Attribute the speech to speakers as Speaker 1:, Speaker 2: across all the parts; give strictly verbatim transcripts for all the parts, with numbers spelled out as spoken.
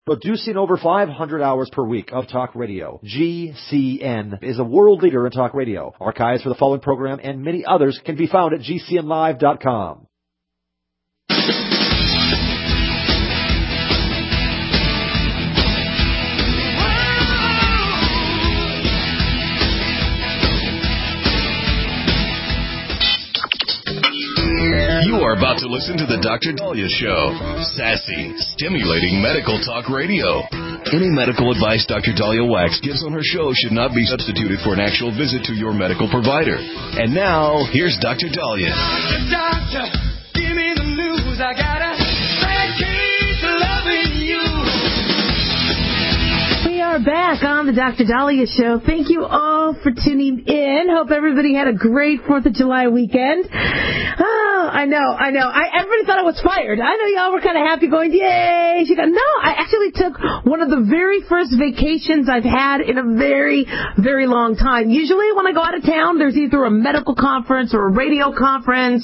Speaker 1: Producing over five hundred hours per week of talk radio, G C N is a world leader in talk radio. Archives for the following program and many others can be found at G C N live dot com.
Speaker 2: You are about to listen to the Doctor Dahlia Show. Sassy, stimulating medical talk radio. Any medical advice Doctor Dahlia Wax gives on her show should not be substituted for an actual visit to your medical provider. And now, here's Doctor Dahlia.
Speaker 3: Doctor, give me the news. I got a bad case of loving you.
Speaker 4: We are back on the Doctor Dahlia Show. Thank you all for tuning in. Hope everybody had a great fourth of July weekend. Oh, I know, I know. I, everybody thought I was fired. I know y'all were kind of happy going, yay. She got, no, I actually took one of the very first vacations I've had in a very, very long time. Usually when I go out of town, there's either a medical conference or a radio conference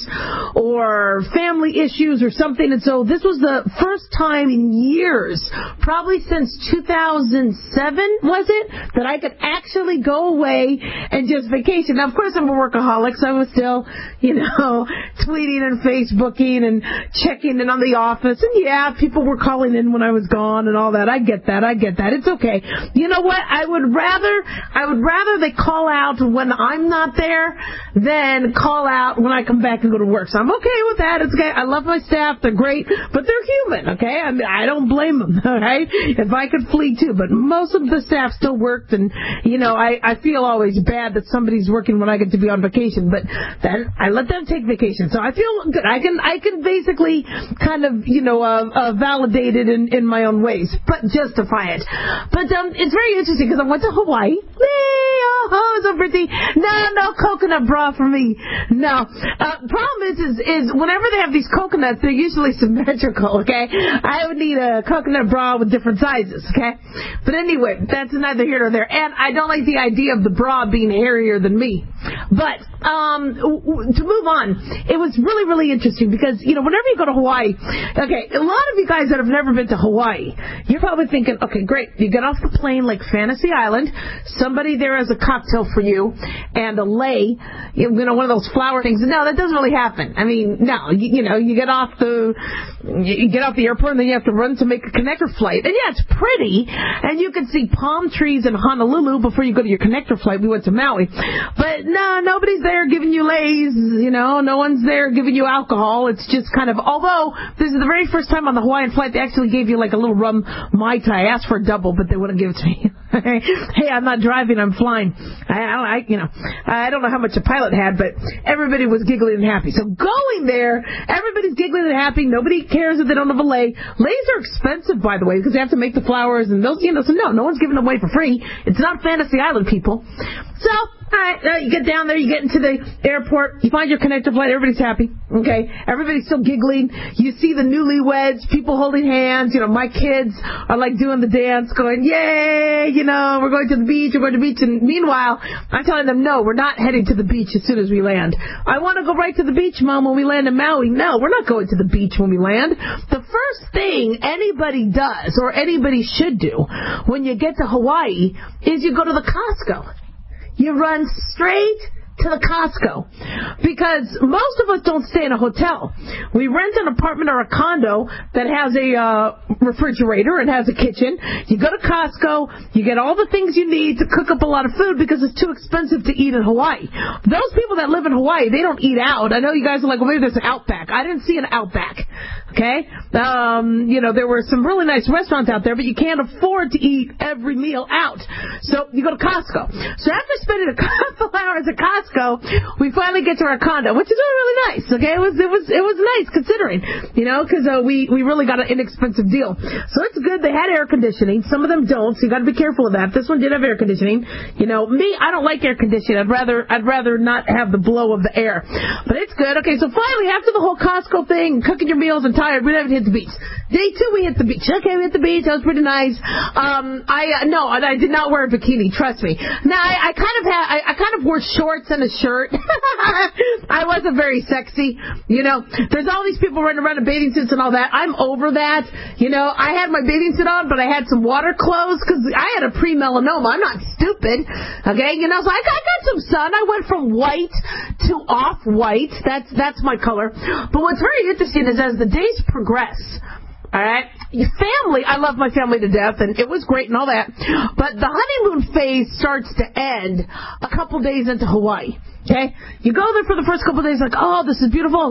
Speaker 4: or family issues or something. And so this was the first time in years, probably since two thousand seven, was it, that I could actually go away and just vacation. Now, of course, I'm a workaholic, so I was still, you know, tweeting and Facebooking and checking in on the office. And, yeah, people were calling in when I was gone and all that. I get that. I get that. It's okay. You know what? I would rather, I would rather they call out when I'm not there than call out when I come back and go to work. So I'm okay with that. It's okay. I love my staff. They're great, but they're human, okay? I mean, I don't blame them, all right? If I could flee, too, but most of the staff still worked, and, you know, I, I feel always bad that somebody's working when I get to be on vacation, but then I let them take vacation. So I feel good. I can I can basically kind of, you know, uh, uh, validate it in, in my own ways, but justify it. But um, it's very interesting because I went to Hawaii. Hey, oh, so pretty. No, no coconut bra for me. No. Uh, problem is, is, is whenever they have these coconuts, they're usually symmetrical, okay? I would need a coconut bra with different sizes, okay? But anyway, that's neither here nor there. And I don't like the idea of the bra being hairier than me. But um, to move on, it was really, really interesting because, you know, whenever you go to Hawaii, okay, a lot of you guys that have never been to Hawaii, you're probably thinking, okay, great, you get off the plane like Fantasy Island, somebody there has a cocktail for you, and a lei, you know, one of those flower things. No, that doesn't really happen. I mean, no, you, you know, you get off the, you get off the airport and then you have to run to make a connector flight. And yeah, it's pretty, and you can see palm trees in Honolulu before you go to your connector flight. We went to Maui. But no, nobody's there giving you leis, you know, no one's there giving you alcohol. It's just kind of, although this is the very first time on the Hawaiian flight they actually gave you like a little rum Mai Tai. I asked for a double, but they wouldn't give it to me. Hey, I'm not driving, I'm flying. I, I, I, you know, I don't know how much a pilot had, but everybody was giggling and happy. So going there, everybody's giggling and happy. Nobody cares if they don't have a lei. Leis are expensive, by the way, because they have to make the flowers and those, you know, so no, no one's giving them away for free. It's not Fantasy Island, people. So, all right, uh, you get down there, you get into the airport, you find your connector flight, everybody's happy, okay? Everybody's still giggling. You see the newlyweds, people holding hands. You know, my kids are like doing the dance, going, yay, you know, we're going to the beach, we're going to the beach. And meanwhile, I'm telling them, no, we're not heading to the beach as soon as we land. I want to go right to the beach, Mom, when we land in Maui. No, we're not going to the beach when we land. The first thing anybody does, or anybody should do, when you get to Hawaii, is you go to the Costco. You run straight to the Costco, because most of us don't stay in a hotel. We rent an apartment or a condo that has a uh, refrigerator and has a kitchen. You go to Costco, you get all the things you need to cook up a lot of food because it's too expensive to eat in Hawaii. Those people that live in Hawaii, they don't eat out. I know you guys are like, well, maybe there's an Outback. I didn't see an Outback, okay? Um, you know, there were some really nice restaurants out there, but you can't afford to eat every meal out. So you go to Costco. So after spending a couple hours at Costco, we finally get to our condo, which is really, really nice. Okay, it was it was it was nice considering, you know, because uh, we we really got an inexpensive deal. So it's good. They had air conditioning. Some of them don't, so you got to be careful of that. This one did have air conditioning. You know, me, I don't like air conditioning. I'd rather I'd rather not have the blow of the air. But it's good. Okay, so finally after the whole Costco thing, cooking your meals and tired. We never hit the beach. Day two, we hit the beach. Okay, we hit the beach. That was pretty nice. Um, I uh, no, I did not wear a bikini. Trust me. Now, I, I kind of had, I, I kind of wore shorts and a shirt. I wasn't very sexy. You know, there's all these people running around in bathing suits and all that. I'm over that. You know, I had my bathing suit on, but I had some water clothes because I had a pre-melanoma. I'm not stupid. Okay, you know, so I got, I got some sun. I went from white to off-white. That's that's my color. But what's very interesting is as the days progress, all right, your family, I love my family to death, and it was great and all that, but the honeymoon phase starts to end a couple days into Hawaii. Okay? You go there for the first couple of days like, oh, this is beautiful.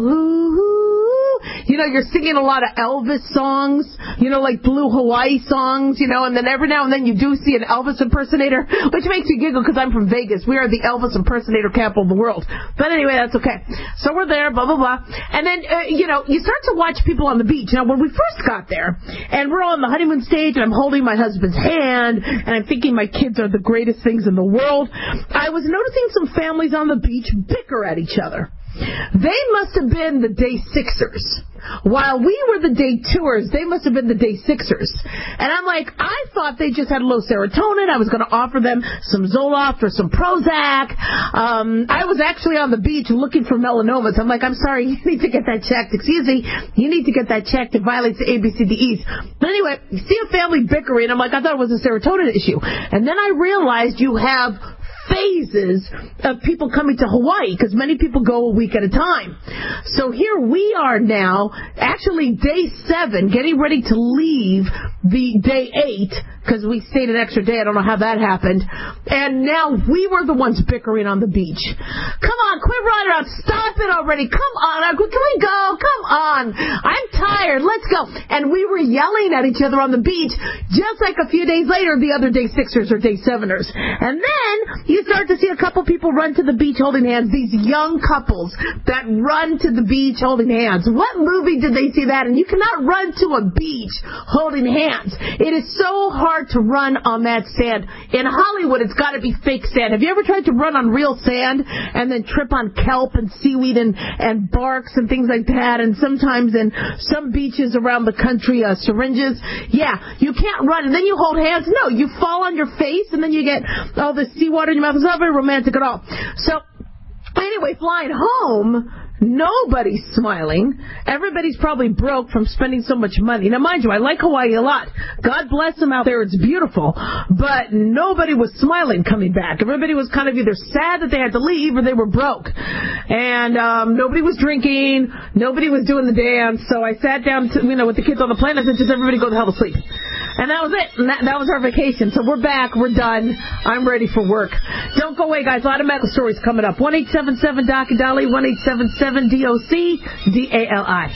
Speaker 4: Ooh. You know, you're singing a lot of Elvis songs, you know, like Blue Hawaii songs, you know, and then every now and then you do see an Elvis impersonator, which makes you giggle because I'm from Vegas. We are the Elvis impersonator capital of the world. But anyway, that's okay. So we're there, blah, blah, blah. And then, uh, you know, you start to watch people on the beach. Now, when we first got there, and we're on the honeymoon stage, and I'm holding my husband's hand, and I'm thinking my kids are the greatest things in the world, I was noticing some families on the beach bicker at each other. They must have been the day sixers. While we were the day tours, they must have been the day sixers. And I'm like, I thought they just had low serotonin. I was going to offer them some Zoloft or some Prozac. Um, I was actually on the beach looking for melanomas. I'm like, I'm sorry, you need to get that checked. Excuse me, you need to get that checked. It violates the A B C D Es. But anyway, you see a family bickering. I'm like, I thought it was a serotonin issue. And then I realized you have phases of people coming to Hawaii because many people go a week at a time. So here we are now, actually day seven, getting ready to leave the day eight because we stayed an extra day. I don't know how that happened. And now we were the ones bickering on the beach. Come on, quit running around. Stop it already. Come on. Can we go? Come on. I'm tired. Let's go. And we were yelling at each other on the beach just like a few days later, the other day sixers or day seveners. And then you start to see a couple people run to the beach holding hands, these young couples that run to the beach holding hands. What movie did they see that? And you cannot run to a beach holding hands. It is so hard to run on that sand. In Hollywood, it's got to be fake sand. Have you ever tried to run on real sand and then trip on kelp and seaweed and, and barks and things like that? And sometimes in some beaches around the country, uh, syringes. Yeah, you can't run. And then you hold hands. No, you fall on your face and then you get all the seawater in your mouth. It's not very romantic at all. So, anyway, flying home, nobody's smiling. Everybody's probably broke from spending so much money. Now, mind you, I like Hawaii a lot. God bless them out there. It's beautiful. But nobody was smiling coming back. Everybody was kind of either sad that they had to leave or they were broke. And um, nobody was drinking. Nobody was doing the dance. So I sat down, to, you know, with the kids on the plane. I said, just everybody go the hell to sleep. And that was it. And that, that was our vacation. So we're back. We're done. I'm ready for work. Don't go away, guys. A lot of medical stories coming up. one eight seven seven D O C Dolly, one eight seven seven D O C D A L I.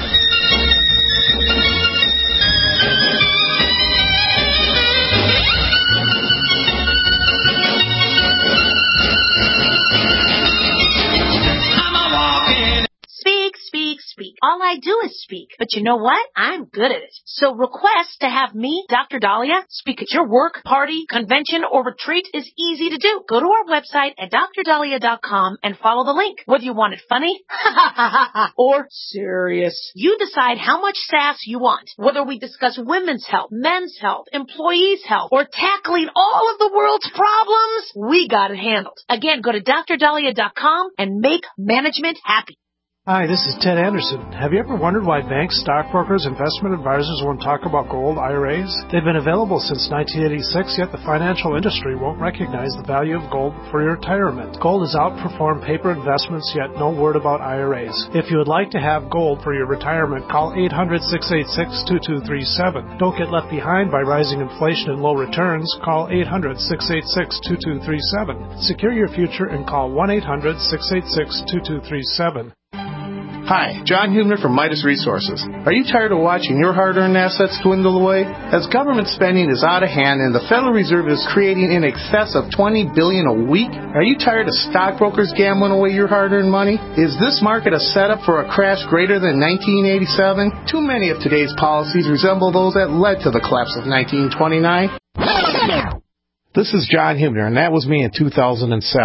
Speaker 5: Speak, speak, speak. All I do is speak. But you know what? I'm good at it. So request to have me, Doctor Dahlia, speak at your work, party, convention, or retreat is easy to do. Go to our website at dr dahlia dot com and follow the link. Whether you want it funny or serious, you decide how much sass you want. Whether we discuss women's health, men's health, employees' health, or tackling all of the world's problems, we got it handled. Again, go to dr dahlia dot com and make management happy.
Speaker 6: Hi, this is Ted Anderson. Have you ever wondered why banks, stockbrokers, investment advisors won't talk about gold I R As? They've been available since nineteen eighty-six, yet the financial industry won't recognize the value of gold for your retirement. Gold has outperformed paper investments, yet no word about I R As. If you would like to have gold for your retirement, call eight hundred, six eight six, two two three seven. Don't get left behind by rising inflation and low returns. Call eight hundred, six eight six, two two three seven. Secure your future and call one eight hundred, six eight six, two two three seven.
Speaker 7: Hi, John Hubner from Midas Resources. Are you tired of watching your hard-earned assets dwindle away? As government spending is out of hand and the Federal Reserve is creating in excess of twenty billion dollars a week, are you tired of stockbrokers gambling away your hard-earned money? Is this market a setup for a crash greater than nineteen eighty-seven? Too many of today's policies resemble those that led to the collapse of nineteen twenty-nine. This is John Hubner, and that was me in two thousand seven.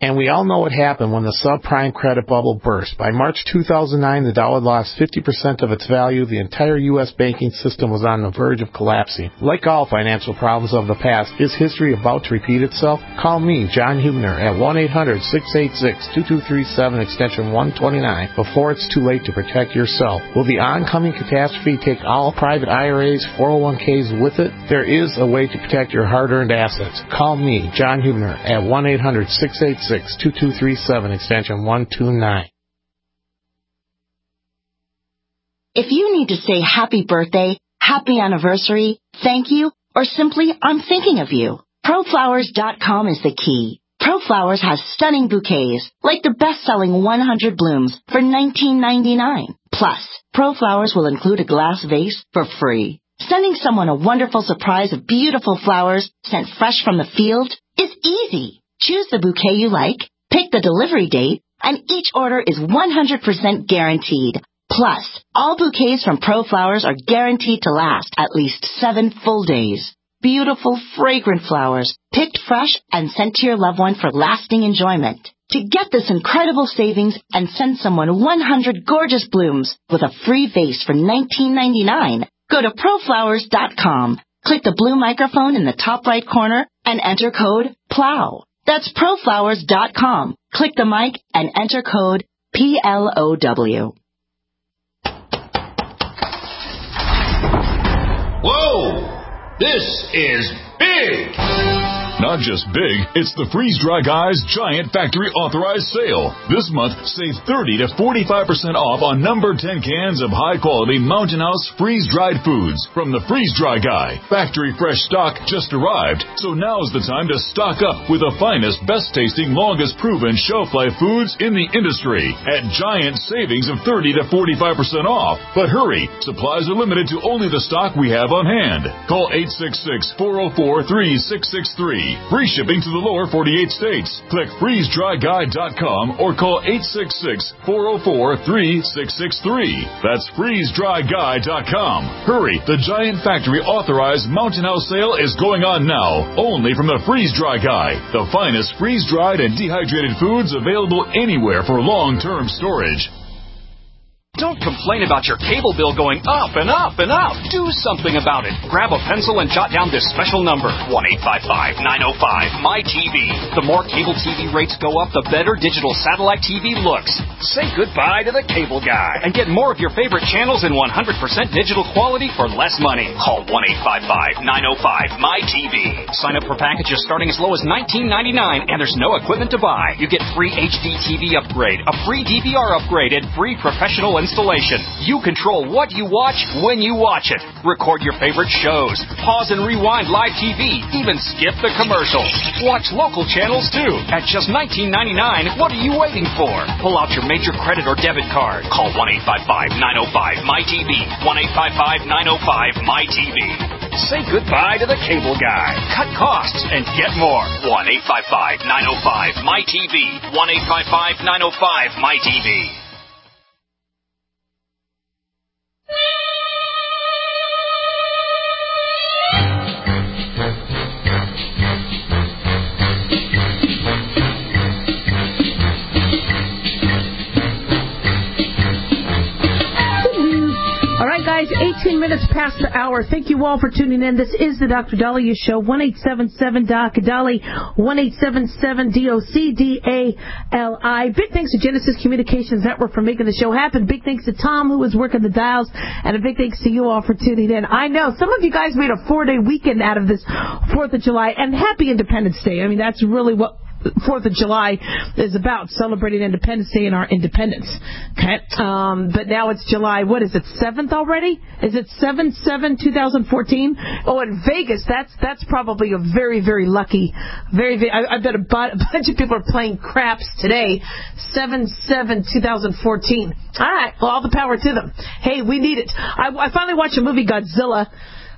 Speaker 7: And we all know what happened when the subprime credit bubble burst. By March two thousand nine, the dollar lost fifty percent of its value. The entire U S banking system was on the verge of collapsing. Like all financial problems of the past, is history about to repeat itself? Call me, John Hubner, at one eight hundred, six eight six, two two three seven, extension one twenty-nine, before it's too late to protect yourself. Will the oncoming catastrophe take all private I R As, four oh one k's with it? There is a way to protect your hard-earned assets. Call me, John Hubner, at one eight hundred, six eight six, two two three seven, extension one twenty-nine.
Speaker 8: If you need to say happy birthday, happy anniversary, thank you, or simply I'm thinking of you, pro flowers dot com is the key. ProFlowers has stunning bouquets, like the best-selling one hundred blooms for nineteen ninety-nine. Plus, ProFlowers will include a glass vase for free. Sending someone a wonderful surprise of beautiful flowers sent fresh from the field is easy. Choose the bouquet you like, pick the delivery date, and each order is one hundred percent guaranteed. Plus, all bouquets from ProFlowers are guaranteed to last at least seven full days. Beautiful, fragrant flowers, picked fresh and sent to your loved one for lasting enjoyment. To get this incredible savings and send someone one hundred gorgeous blooms with a free vase for nineteen ninety-nine, go to pro flowers dot com. Click the blue microphone in the top right corner and enter code PLOW. That's pro flowers dot com. Click the mic and enter code P L O W.
Speaker 2: Whoa! This is big! Not just big, it's the Freeze Dry Guy's Giant Factory Authorized Sale. This month, save thirty to forty-five percent off on number ten cans of high-quality Mountain House freeze-dried foods from the Freeze Dry Guy. Factory fresh stock just arrived, so now's the time to stock up with the finest, best-tasting, longest-proven shelf-life foods in the industry at giant savings of thirty to forty-five percent off. But hurry, supplies are limited to only the stock we have on hand. Call eight six six, four oh four, three six six three. Free shipping to the lower forty-eight states. Click freeze dry guy dot com or call eight six six, four oh four, three six six three. That's freeze dry guy dot com. Hurry, the Giant Factory Authorized Mountain House Sale is going on now, only from the Freeze Dry Guy, the finest freeze-dried and dehydrated foods available anywhere for long-term storage.
Speaker 9: Don't complain about your cable bill going up and up and up. Do something about it. Grab a pencil and jot down this special number, one eight five five, nine oh five, M Y T V. The more cable T V rates go up, the better digital satellite T V looks. Say goodbye to the cable guy and get more of your favorite channels in one hundred percent digital quality for less money. Call one eight five five, nine oh five, M Y T V. Sign up for packages starting as low as nineteen ninety-nine, and there's no equipment to buy. You get free H D T V upgrade, a free D V R upgrade, and free professional installation. You control what you watch when you watch it. Record your favorite shows. Pause and rewind live T V. Even skip the commercials. Watch local channels too. At just nineteen ninety-nine, what are you waiting for? Pull out your major credit or debit card. Call one eight five five, nine oh five, M Y T V. one eight five five, nine oh five, M Y T V. Say goodbye to the cable guy. Cut costs and get more. one eight five five, nine oh five, M Y T V. one eight five five, nine oh five, M Y T V.
Speaker 4: eighteen minutes past the hour. Thank you all for tuning in. This is the Doctor Dahlia Show. one eight seven seven D O C D A L I. one eight seven seven D O C D A L I. Big thanks to Genesis Communications Network for making the show happen. Big thanks to Tom, who was working the dials. And a big thanks to you all for tuning in. I know some of you guys made a four-day weekend out of this fourth of July. And happy Independence Day. I mean, that's really what fourth of July is about, celebrating Independence Day and our independence. Okay, um, but now it's July, what is it, seventh already? Is it seven seven twenty fourteen? Oh, in Vegas, that's that's probably a very, very lucky, very, very I, I bet a, bu- a bunch of people are playing craps today, seven seven twenty fourteen. All right, well, all the power to them. Hey, we need it. I, I finally watched a movie, Godzilla.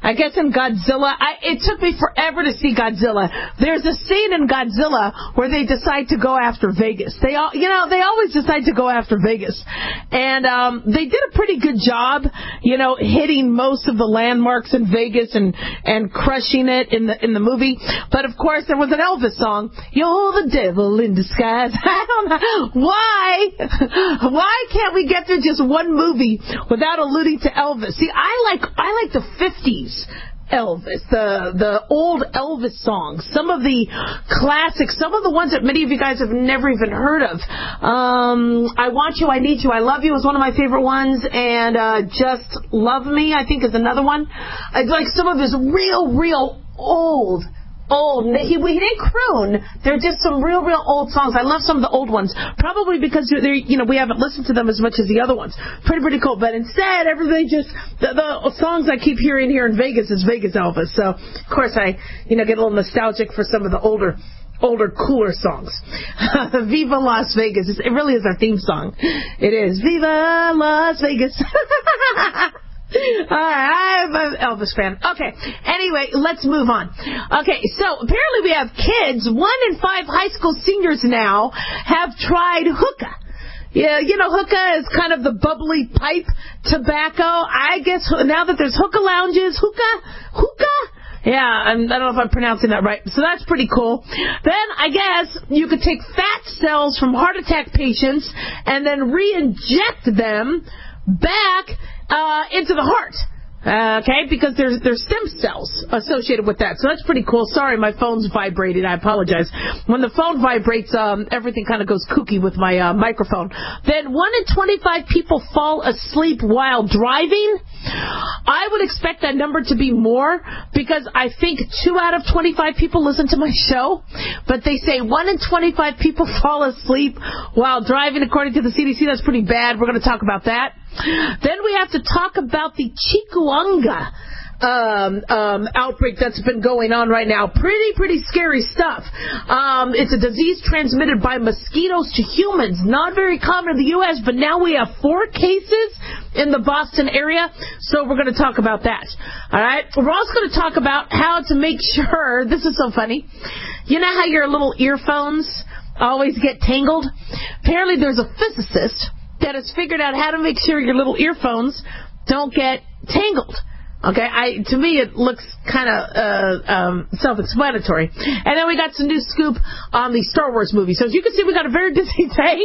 Speaker 4: I guess in Godzilla, I, it took me forever to see Godzilla. There's a scene in Godzilla where they decide to go after Vegas. They all, you know, they always decide to go after Vegas. And um, they did a pretty good job, you know, hitting most of the landmarks in Vegas and, and crushing it in the in the movie. But, of course, there was an Elvis song, You're the Devil in Disguise. I don't know. Why? Why can't we get through just one movie without alluding to Elvis? See, I like I like the fifties Elvis, the the old Elvis songs, some of the classics, some of the ones that many of you guys have never even heard of. Um, I Want You, I Need You, I Love You is one of my favorite ones, and uh, Just Love Me, I think, is another one. I like some of his real, real old Old. He, he didn't croon. They're just some real, real old songs. I love some of the old ones, probably because they're, you know, we haven't listened to them as much as the other ones. Pretty, pretty cool. But instead, everybody just the, the songs I keep hearing here in Vegas is Vegas Elvis. So, of course, I, you know, get a little nostalgic for some of the older. older, cooler songs. Viva Las Vegas. It really is our theme song. It is. Viva Las Vegas. All right, I'm an Elvis fan. Okay, anyway, let's move on. Okay, so apparently we have kids. One in five high school seniors now have tried hookah. Yeah, you know, hookah is kind of the bubbly pipe tobacco. I guess now that there's hookah lounges, hookah, hookah. Yeah, I'm, I don't know if I'm pronouncing that right. So that's pretty cool. Then I guess you could take fat cells from heart attack patients and then re-inject them back uh, into the heart. Uh, okay, because there's there's stem cells associated with that. So that's pretty cool. Sorry, my phone's vibrating. I apologize. When the phone vibrates, um, everything kind of goes kooky with my uh, microphone. Then one in twenty-five people fall asleep while driving. I would expect that number to be more because I think two out of twenty-five people listen to my show. But they say one in twenty-five people fall asleep while driving, according to the C D C. That's pretty bad. We're going to talk about that. Then we have to talk about the Chikungunya um, um, outbreak that's been going on right now. Pretty, pretty scary stuff. Um, it's a disease transmitted by mosquitoes to humans. Not very common in the U S, but now we have four cases in the Boston area, so we're going to talk about that. All right? We're also going to talk about how to make sure, this is so funny, you know how your little earphones always get tangled? Apparently there's a physicist that has figured out how to make sure your little earphones don't get tangled. Okay, I to me it looks kind of uh, um, self-explanatory. And then we got some new scoop on the Star Wars movie. So as you can see, we got a very busy day.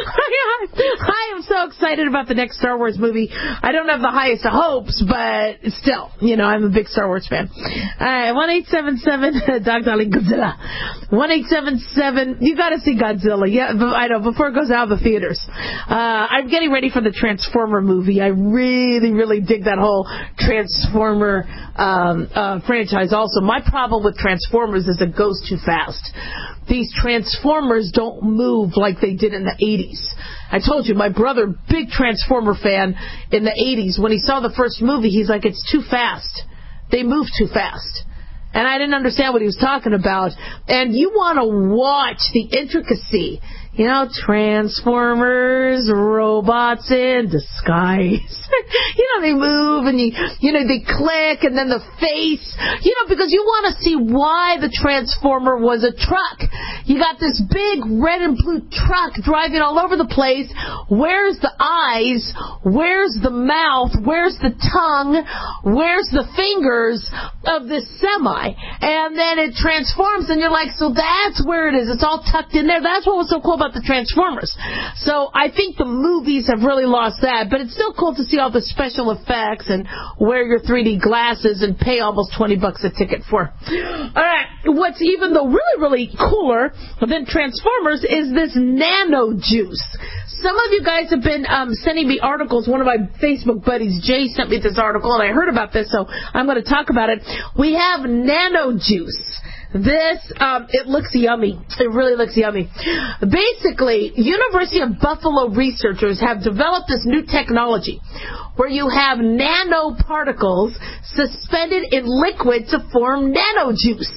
Speaker 4: I am so excited about the next Star Wars movie. I don't have the highest of hopes, but still, you know, I'm a big Star Wars fan. All right, one eight seven seven Doc Dolly Godzilla. one eight seven seven You got to see Godzilla. Yeah, I know, before it goes out of the theaters. Uh, I'm getting ready for the Transformer movie. I really, really dig that whole Transformer Transformer um, uh, franchise also. My problem with Transformers is it goes too fast. These Transformers don't move like they did in the eighties. I told you, my brother, big Transformer fan in the eighties, when he saw the first movie, he's like, it's too fast. They move too fast. And I didn't understand what he was talking about. And you want to watch the intricacy. You know, Transformers, robots in disguise. You know, they move and, you, you know, they click and then the face. You know, because you want to see why the Transformer was a truck. You got this big red and blue truck driving all over the place. Where's the eyes? Where's the mouth? Where's the tongue? Where's the fingers of this semi? And then it transforms and you're like, so that's where it is. It's all tucked in there. That's what was so cool about the Transformers. So I think the movies have really lost that, but it's still cool to see all the special effects and wear your three D glasses and pay almost twenty bucks a ticket for. All right, what's even the really, really cooler than Transformers is this nano juice. Some of you guys have been um, sending me articles. One of my Facebook buddies, Jay, sent me this article, and I heard about this, so I'm going to talk about it. We have nano juice. This, um, it looks yummy. It really looks yummy. Basically, University of Buffalo researchers have developed this new technology where you have nanoparticles suspended in liquid to form nano juice.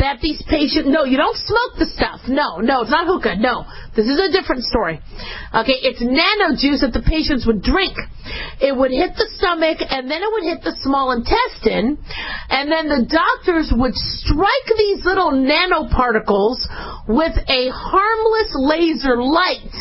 Speaker 4: that these patients, no, you don't smoke the stuff. No, no, it's not hookah. No, this is a different story. Okay, it's nano juice that the patients would drink. It would hit the stomach, and then it would hit the small intestine, and then the doctors would strike these little nanoparticles with a harmless laser light.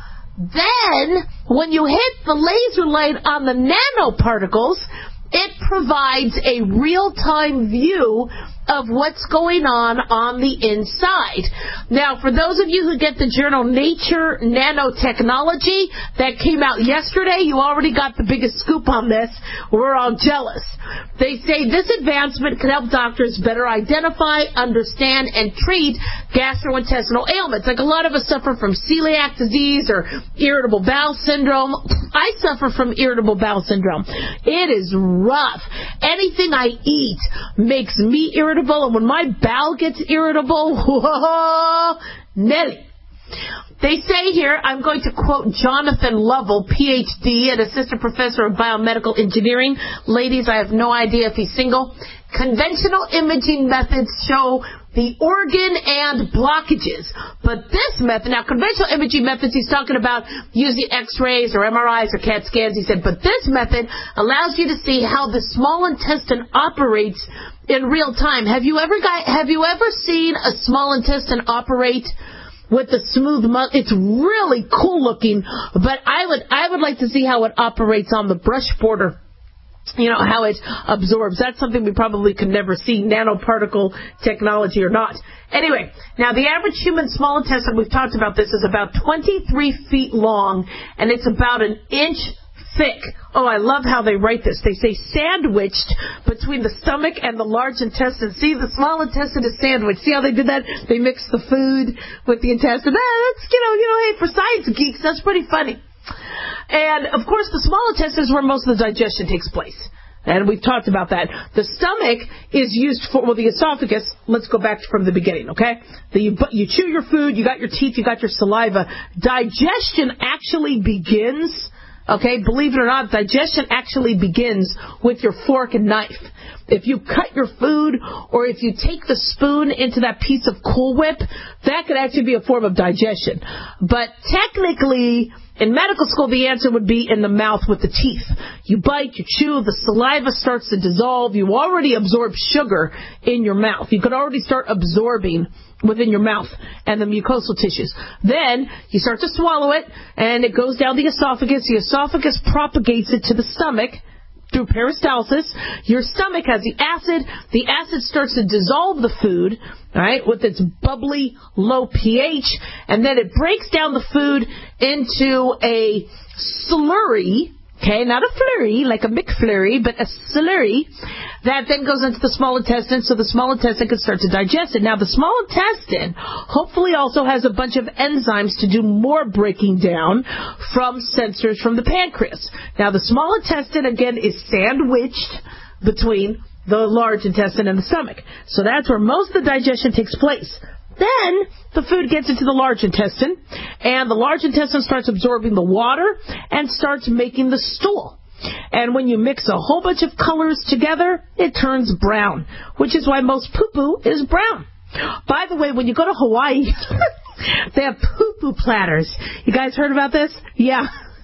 Speaker 4: Then, when you hit the laser light on the nanoparticles, it provides a real-time view of what's going on on the inside. Now, for those of you who get the journal Nature Nanotechnology that came out yesterday, you already got the biggest scoop on this. We're all jealous. They say this advancement can help doctors better identify, understand, and treat gastrointestinal ailments. Like a lot of us suffer from celiac disease or irritable bowel syndrome. I suffer from irritable bowel syndrome. It is rough. Anything I eat makes me irritable. And when my bowel gets irritable, whoa, Nelly. They say here, I'm going to quote Jonathan Lovell, P H D and assistant professor of biomedical engineering. Ladies, I have no idea if he's single. Conventional imaging methods show the organ and blockages. But this method, now conventional imaging methods, he's talking about using x-rays or M R Is or CAT scans. He said, but this method allows you to see how the small intestine operates in real time. Have you ever got, have you ever seen a small intestine operate with the smooth muscle? It's really cool looking, but I would, I would like to see how it operates on the brush border. You know, how it absorbs. That's something we probably could never see, nanoparticle technology or not. Anyway, now the average human small intestine, we've talked about this, is about twenty-three feet long, and it's about an inch thick. Oh, I love how they write this. They say sandwiched between the stomach and the large intestine. See, the small intestine is sandwiched. See how they did that? They mix the food with the intestine. Ah, that's, you know, you know, hey, for science geeks, that's pretty funny. And, of course, the small intestine is where most of the digestion takes place. And we've talked about that. The stomach is used for, well, the esophagus, let's go back from the beginning, okay? The, you, you chew your food, you got your teeth, you got your saliva. Digestion actually begins, okay, believe it or not, digestion actually begins with your fork and knife. If you cut your food or if you take the spoon into that piece of Cool Whip, that could actually be a form of digestion. But technically, in medical school, the answer would be in the mouth with the teeth. You bite, you chew, the saliva starts to dissolve. You already absorb sugar in your mouth. You could already start absorbing within your mouth and the mucosal tissues. Then you start to swallow it, and it goes down the esophagus. The esophagus propagates it to the stomach through peristalsis. Your stomach has the acid. The acid starts to dissolve the food, all right, with its bubbly, low pH, and then it breaks down the food into a slurry, okay, not a flurry, like a McFlurry, but a slurry that then goes into the small intestine, so the small intestine can start to digest it. Now, the small intestine hopefully also has a bunch of enzymes to do more breaking down from sensors from the pancreas. Now, the small intestine, again, is sandwiched between the large intestine and the stomach. So that's where most of the digestion takes place. Then the food gets into the large intestine, and the large intestine starts absorbing the water and starts making the stool. And when you mix a whole bunch of colors together, it turns brown, which is why most poo-poo is brown. By the way, when you go to Hawaii, they have poo-poo platters. You guys heard about this? Yeah.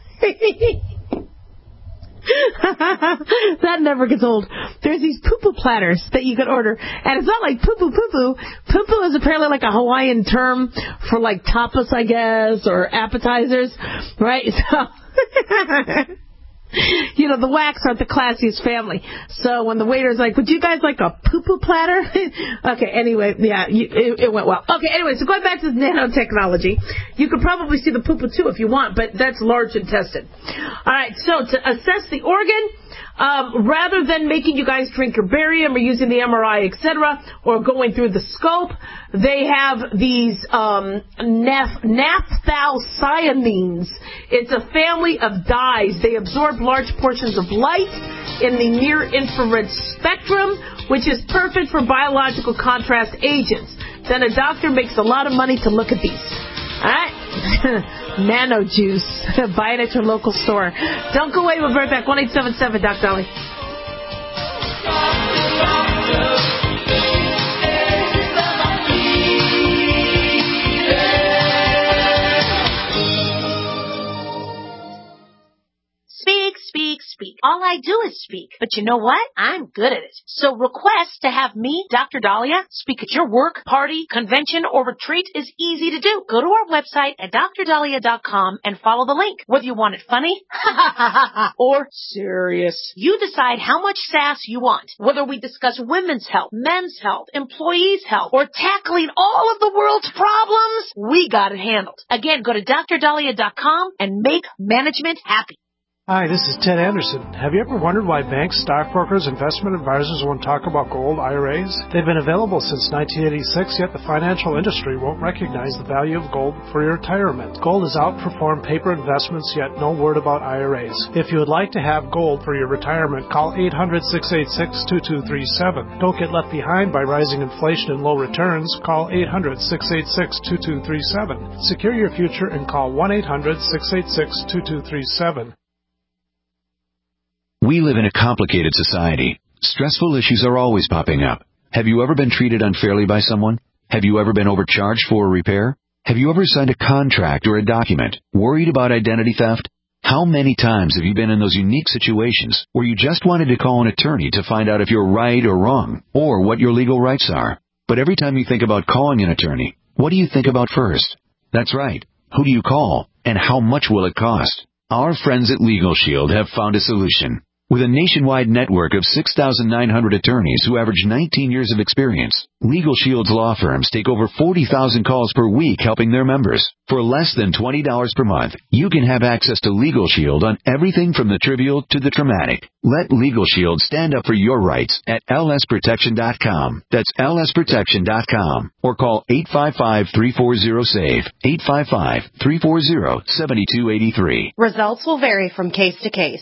Speaker 4: That never gets old. There's these poo-poo platters that you could order. And it's not like poo-poo poo-poo. Poo-poo is apparently like a Hawaiian term for like tapas, I guess, or appetizers, right? So... You know, the Wacks aren't the classiest family. So when the waiter's like, would you guys like a poo-poo platter? Okay, anyway, yeah, you, it, it went well. Okay, anyway, so going back to the nanotechnology, you could probably see the poo-poo too if you want, but that's large intestine. All right, so to assess the organ, um, rather than making you guys drink your barium or using the M R I, et cetera, or going through the scope, they have these um, naph- naphthalcyonines. It's a family of dyes. They absorb large portions of light in the near-infrared spectrum, which is perfect for biological contrast agents. Then a doctor makes a lot of money to look at these. All right? Nano juice. Buy it at your local store. Don't go away. We'll be right back. one eight seven seven, Doctor Dolly.
Speaker 5: I do is speak. But you know what? I'm good at it. So request to have me, Doctor Dahlia, speak at your work, party, convention, or retreat is easy to do. Go to our website at dr dahlia dot com and follow the link. Whether you want it funny or serious, you decide how much sass you want. Whether we discuss women's health, men's health, employees' health, or tackling all of the world's problems, we got it handled. Again, go to dr dahlia dot com and make management happy.
Speaker 6: Hi, this is Ted Anderson. Have you ever wondered why banks, stockbrokers, investment advisors won't talk about gold I R As? They've been available since nineteen eighty-six, yet the financial industry won't recognize the value of gold for your retirement. Gold has outperformed paper investments, yet no word about I R As. If you would like to have gold for your retirement, call eight hundred, six eight six, two two three seven. Don't get left behind by rising inflation and low returns. Call eight hundred, six eight six, two two three seven. Secure your future and call one eight hundred, six eight six, two two three seven.
Speaker 10: We live in a complicated society. Stressful issues are always popping up. Have you ever been treated unfairly by someone? Have you ever been overcharged for a repair? Have you ever signed a contract or a document worried about identity theft? How many times have you been in those unique situations where you just wanted to call an attorney to find out if you're right or wrong, or what your legal rights are? But every time you think about calling an attorney, what do you think about first? That's right. Who do you call, and how much will it cost? Our friends at Legal Shield have found a solution. With a nationwide network of six thousand nine hundred attorneys who average nineteen years of experience, Legal Shield's law firms take over forty thousand calls per week helping their members. For less than twenty dollars per month, you can have access to Legal Shield on everything from the trivial to the traumatic. Let Legal Shield stand up for your rights at L S protection dot com. That's L S protection dot com. Or call eight five five, three four zero, S A V E, eight five five, three four zero, seven two eight three.
Speaker 11: Results will vary from case to case.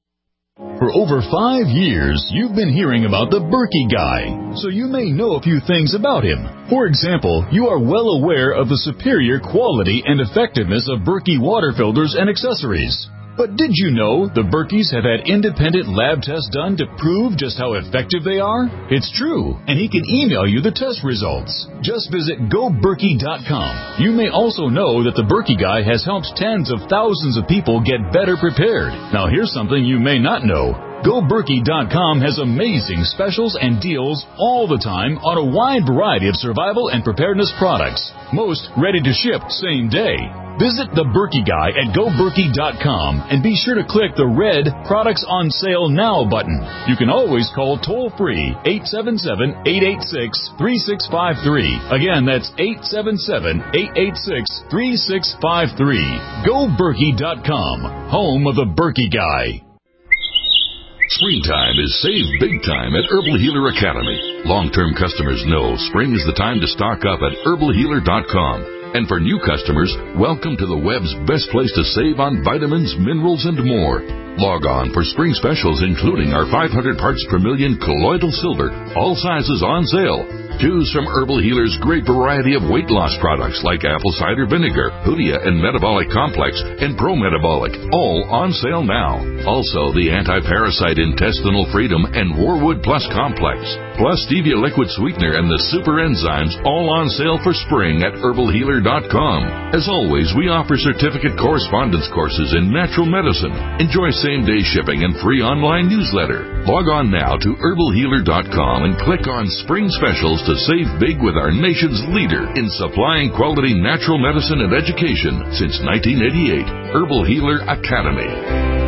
Speaker 12: For over five years, you've been hearing about the Berkey Guy, so you may know a few things about him. For example, you are well aware of the superior quality and effectiveness of Berkey water filters and accessories. But did you know the Berkeys have had independent lab tests done to prove just how effective they are? It's true, and he can email you the test results. Just visit go berkey dot com. You may also know that the Berkey Guy has helped tens of thousands of people get better prepared. Now here's something you may not know. go berkey dot com has amazing specials and deals all the time on a wide variety of survival and preparedness products, most ready to ship same day. Visit the Berkey Guy at go berkey dot com and be sure to click the red Products on Sale Now button. You can always call toll-free eight seven seven, eight eight six, three six five three. Again, that's eight seven seven, eight eight six, three six five three. go berkey dot com, home of the Berkey Guy.
Speaker 13: Springtime is save big time at Herbal Healer Academy. Long-term customers know spring is the time to stock up at herbal healer dot com. And for new customers, welcome to the web's best place to save on vitamins, minerals, and more. Log on for spring specials including our five hundred parts per million colloidal silver, all sizes on sale. Choose from Herbal Healer's great variety of weight loss products like apple cider vinegar, Hoodia and Metabolic Complex, and Pro Metabolic, all on sale now. Also, the Anti-Parasite Intestinal Freedom and Warwood Plus Complex, plus Stevia Liquid Sweetener and the Super Enzymes, all on sale for spring at herbal healer dot com. As always, we offer certificate correspondence courses in natural medicine. Enjoy same-day shipping and free online newsletter. Log on now to herbal healer dot com and click on Spring Specials to save big with our nation's leader in supplying quality natural medicine and education since nineteen eighty-eight, Herbal Healer Academy.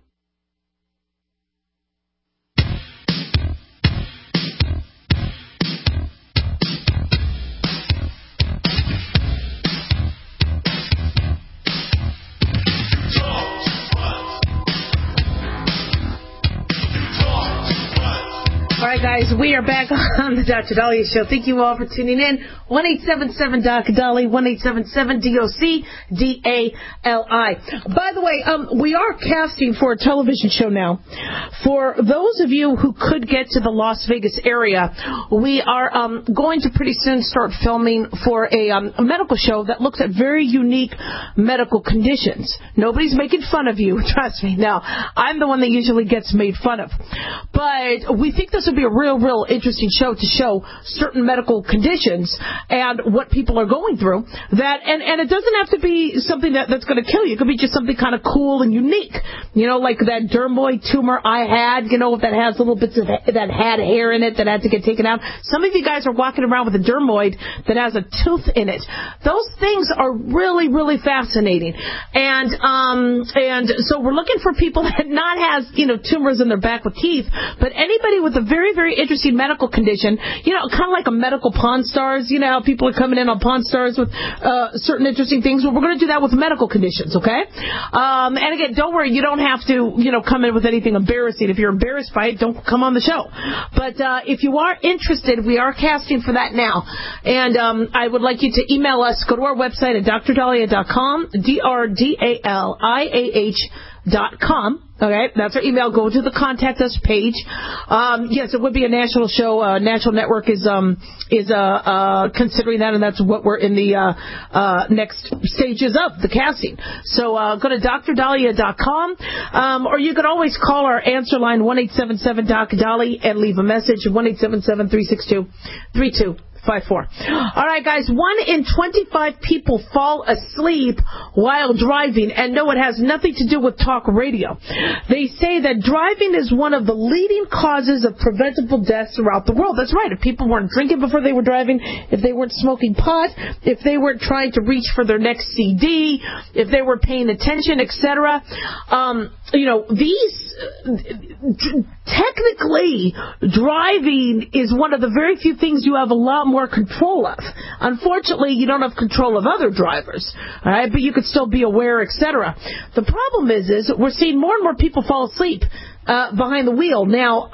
Speaker 4: Guys, we are back on the Doctor Dahlia Show. Thank you all for tuning in. one eight seven seven, D O C, Dolly, one eight seven seven, D O C, D A L I. By the way, um, we are casting for a television show now. For those of you who could get to the Las Vegas area, we are um, going to pretty soon start filming for a, um, a medical show that looks at very unique medical conditions. Nobody's making fun of you, trust me. Now, I'm the one that usually gets made fun of. But we think this would be a real, real real interesting show to show certain medical conditions and what people are going through. That and, and it doesn't have to be something that, that's going to kill you. It could be just something kind of cool and unique. You know, like that dermoid tumor I had, you know, that has little bits of that had hair in it that had to get taken out. Some of you guys are walking around with a dermoid that has a tooth in it. Those things are really, really fascinating. And um and so we're looking for people that not has, you know, tumors in their back with teeth, but anybody with a very, very interesting medical condition, you know, kind of like a medical Pawn Stars. You know how people are coming in on Pawn Stars with uh, certain interesting things? Well, we're going to do that with medical conditions, okay? Um, and again, don't worry, you don't have to, you know, come in with anything embarrassing. If you're embarrassed by it, don't come on the show. But uh, if you are interested, we are casting for that now. And um, I would like you to email us. Go to our website at d r dalia dot com, D R D A L I A H dot com. Okay, that's our email. Go to the contact us page. Um, yes, it would be a national show. Uh, National Network is um is uh, uh considering that, and that's what we're in the uh, uh next stages of the casting. So uh, go to d r dalia dot com, um, or you can always call our answer line one eight seven seven D O C Dolly and leave a message one eight seven seven three six two three two five four. All right, guys. One in twenty-five people fall asleep while driving, and no, it has nothing to do with talk radio. They say that driving is one of the leading causes of preventable deaths throughout the world. That's right. If people weren't drinking before they were driving, if they weren't smoking pot, if they weren't trying to reach for their next C D, if they were paying attention, et cetera. Um, you know, these technically driving is one of the very few things you have a lot more control of. Unfortunately, you don't have control of other drivers, all right? But you could still be aware, et cetera. The problem is, is we're seeing more and more people fall asleep uh, behind the wheel. Now,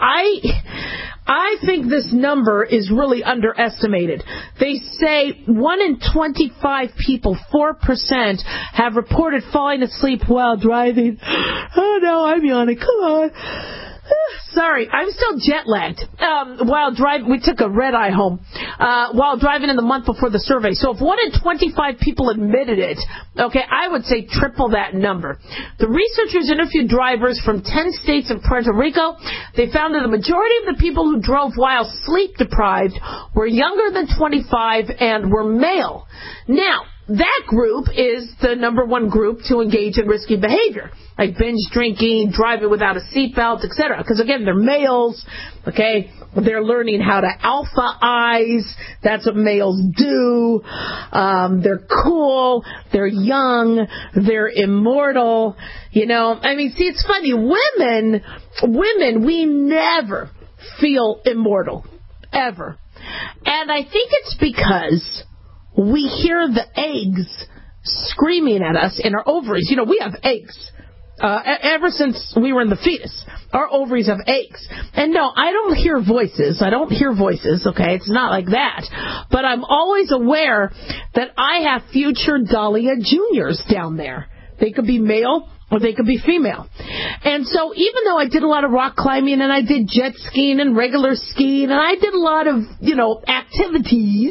Speaker 4: I. I think this number is really underestimated. They say one in twenty-five people, four percent, have reported falling asleep while driving. Oh, no, I'm yawning. Come on. Sorry, I'm still jet-lagged. Um, while driving, we took a red-eye home uh, while driving in the month before the survey. So if one in twenty-five people admitted it, okay, I would say triple that number. The researchers interviewed drivers from ten states and Puerto Rico. They found that the majority of the people who drove while sleep-deprived were younger than twenty-five and were male. Now, that group is the number one group to engage in risky behavior, like binge drinking, driving without a seatbelt, et cetera. Because, again, they're males, okay? They're learning how to alpha-ize. That's what males do. Um, they're cool. They're young. They're immortal. You know, I mean, see, it's funny. Women, women, we never feel immortal, ever. And I think it's because we hear the eggs screaming at us in our ovaries. You know, we have eggs. Uh, ever since we were in the fetus, our ovaries have eggs. And no, I don't hear voices. I don't hear voices, okay? It's not like that. But I'm always aware that I have future Dahlia Juniors down there. They could be male or they could be female. And so even though I did a lot of rock climbing and I did jet skiing and regular skiing and I did a lot of, you know, activities,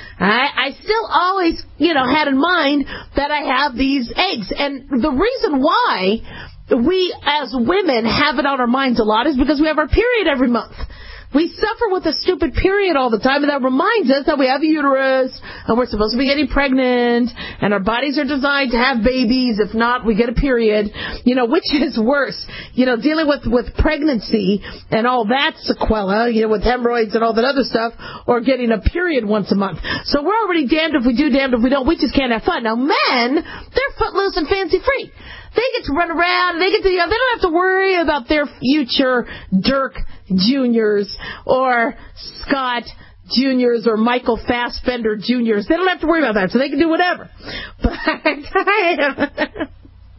Speaker 4: I, I still always, you know, had in mind that I have these eggs. And the reason why we as women have it on our minds a lot is because we have our period every month. We suffer with a stupid period all the time, and that reminds us that we have a uterus, and we're supposed to be getting pregnant, and our bodies are designed to have babies. If not, we get a period. You know, which is worse? You know, dealing with, with pregnancy and all that sequela, you know, with hemorrhoids and all that other stuff, or getting a period once a month. So we're already damned if we do, damned if we don't. We just can't have fun. Now, men, they're footloose and fancy-free. They get to run around, and they get to, you know, they don't have to worry about their future Dirk Juniors or Scott Juniors or Michael Fassbender Juniors. They don't have to worry about that, so they can do whatever. But I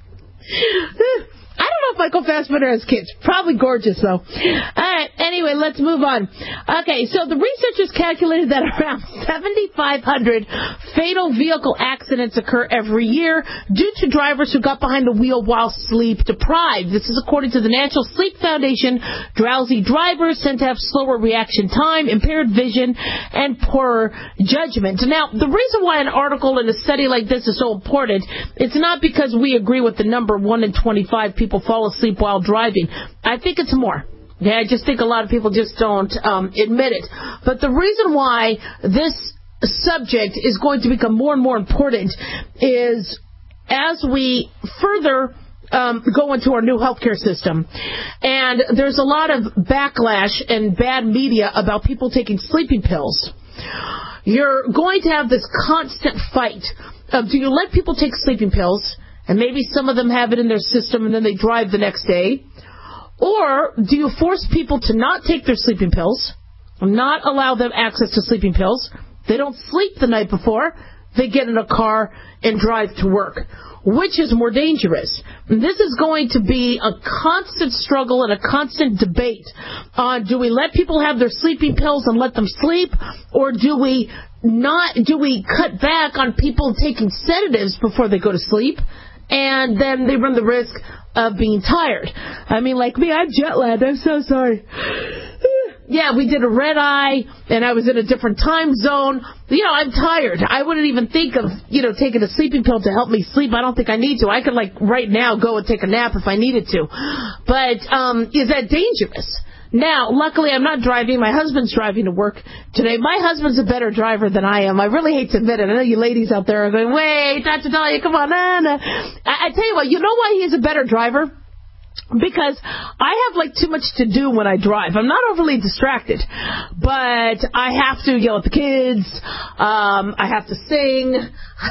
Speaker 4: I don't know if Michael Fassbender has kids. Probably gorgeous, though. All right, anyway, let's move on. Okay, so the researchers calculated that around seventy-five hundred fatal vehicle accidents occur every year due to drivers who got behind the wheel while sleep-deprived. This is according to the National Sleep Foundation. Drowsy drivers tend to have slower reaction time, impaired vision, and poorer judgment. Now, the reason why an article in a study like this is so important, it's not because we agree with the number one in twenty-five people fall asleep while driving. I think it's more. Yeah, I just think a lot of people just don't um, admit it. But the reason why this subject is going to become more and more important is as we further um, go into our new healthcare system, and there's a lot of backlash and bad media about people taking sleeping pills. You're going to have this constant fight of, do you let people take sleeping pills, and maybe some of them have it in their system and then they drive the next day? Or do you force people to not take their sleeping pills, not allow them access to sleeping pills? They don't sleep the night before. They get in a car and drive to work. Which is more dangerous? And this is going to be a constant struggle and a constant debate on, do we let people have their sleeping pills and let them sleep, or do we not? Do we cut back on people taking sedatives before they go to sleep, and then they run the risk of being tired? I mean, like me, I'm jet lagged. I'm so sorry. Yeah, we did a red eye, and I was in a different time zone. You know, I'm tired. I wouldn't even think of, you know, taking a sleeping pill to help me sleep. I don't think I need to. I could, like, right now go and take a nap if I needed to. But um, is that dangerous? Now, luckily, I'm not driving. My husband's driving to work today. My husband's a better driver than I am. I really hate to admit it. I know you ladies out there are going, wait, Doctor Dahlia, come on. Nah, nah. I, I tell you what, you know why he is a better driver? Because I have, like, too much to do when I drive. I'm not overly distracted, but I have to yell at the kids. Um, I have to sing.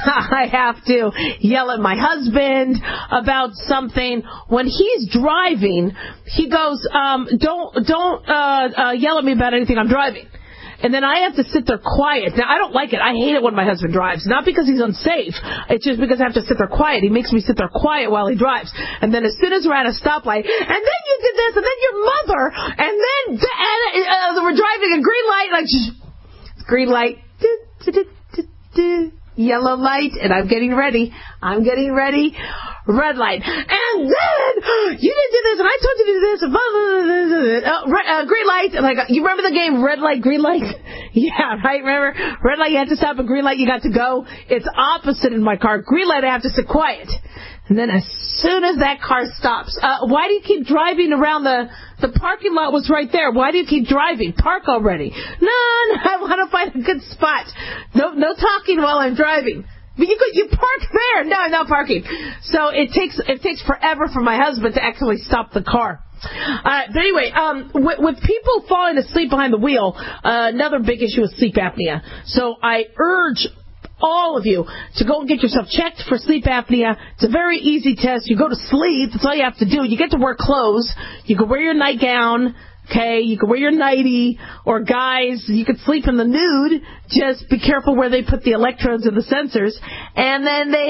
Speaker 4: I have to yell at my husband about something. When he's driving, he goes, um, don't don't uh, uh, yell at me about anything. I'm driving. And then I have to sit there quiet. Now, I don't like it. I hate it when my husband drives. Not because he's unsafe. It's just because I have to sit there quiet. He makes me sit there quiet while he drives. And then as soon as we're at a stoplight, and then you did this, and then your mother, and then and, uh, we're driving a green light, like, green light, do, do, do, do, do. Yellow light, and I'm getting ready. I'm getting ready. Red light. And then, you didn't do this, and I told you to do this. Blah, blah, blah, blah. Uh, red, uh, green light. Like, you remember the game Red Light, Green Light? Yeah, right? Remember? Red light, you had to stop, and green light, you got to go. It's opposite in my car. Green light, I have to sit quiet. And then as soon as that car stops, uh, why do you keep driving around the, the parking lot was right there. Why do you keep driving? Park already. No, no, I want to find a good spot. No, no talking while I'm driving. But you could, you park there. No, I'm not parking. So it takes, it takes forever for my husband to actually stop the car. Uh, but anyway, um, with, with people falling asleep behind the wheel, uh, another big issue is sleep apnea. So I urge all of you to go and get yourself checked for sleep apnea. It's a very easy test. You go to sleep. That's all you have to do. You get to wear clothes. You can wear your nightgown. Okay, you can wear your nightie, or guys, you can sleep in the nude. Just be careful where they put the electrodes and the sensors. And then they...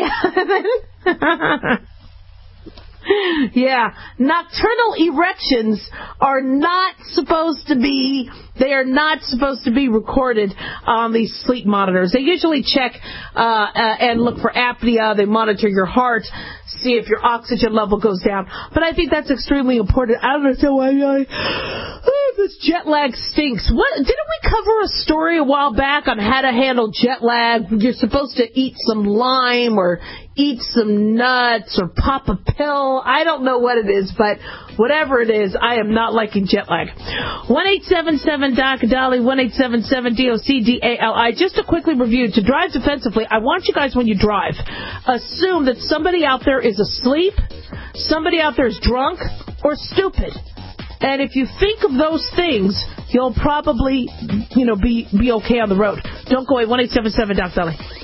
Speaker 4: Yeah, nocturnal erections are not supposed to be, they are not supposed to be recorded on these sleep monitors. They usually check uh, uh, and look for apnea. They monitor your heart, see if your oxygen level goes down. But I think that's extremely important. I don't know why I, oh, this jet lag stinks. What, didn't we cover a story a while back on how to handle jet lag? You're supposed to eat some lime or eat some nuts or pop a pill. I don't know what it is, but whatever it is, I am not liking jet lag. one eight seven seven D O C D A L I, one eight seven seven D O C D A L I. Just to quickly review, to drive defensively, I want you guys, when you drive, assume that somebody out there is asleep, somebody out there is drunk, or stupid. And if you think of those things, you'll probably, you know, be, be okay on the road. Don't go away, one eight seven seven D O C D A L I.